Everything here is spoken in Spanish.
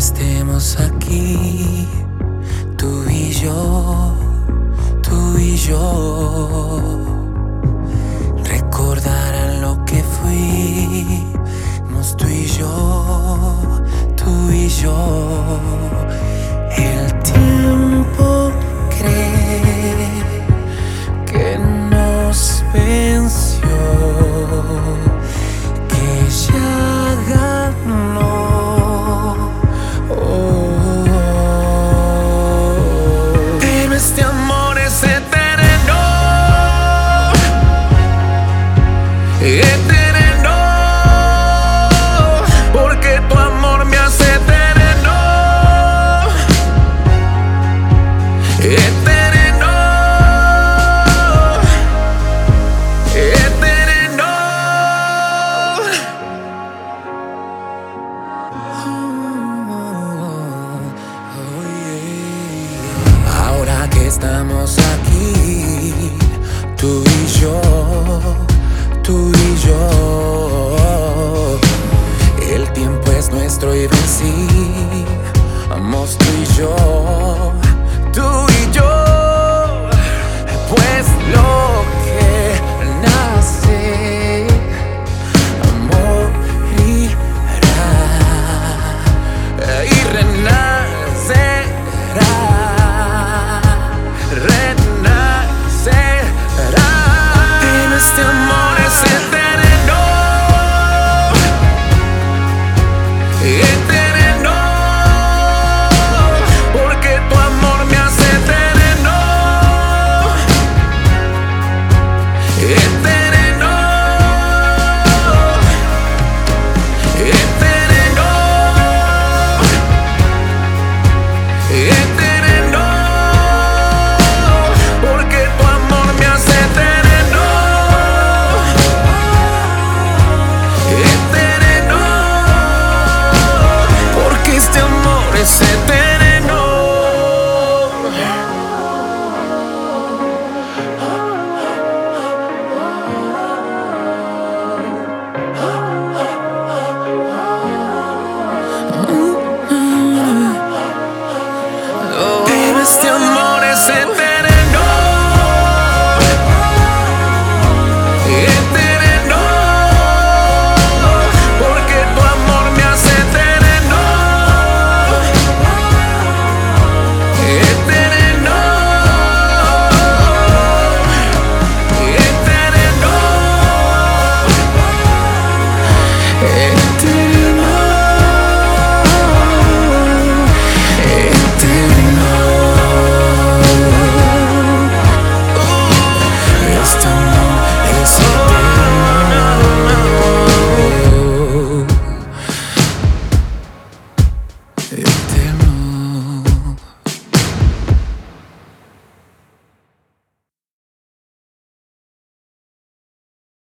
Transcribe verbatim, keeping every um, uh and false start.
estemos aquí, tú y yo, tú y yo. Recordarán lo que fuimos tú y yo, tú y yo. El tiempo cree que nos venció, que ya ganó. Oh, pero este amor es eterno, eterno, porque tu amor me hace eterno, eterno, eterno. Oh, yeah. Ahora que estamos aquí, tú y yo, tú y yo, el tiempo es nuestro y vencimos tú y yo, tú y yo, pues lo que nace morirá y renacerá, renacerá. Pero este amor es eterno, eterno, porque tu amor me hace eterno, eterno, eterno, eterno, porque tu amor me hace eterno, eterno, porque este amor es eterno. Pero este amor es eterno, eterno, porque tu amor me hace eterno, eterno, eterno, eterno, eterno. Este amor es eterno, eterno.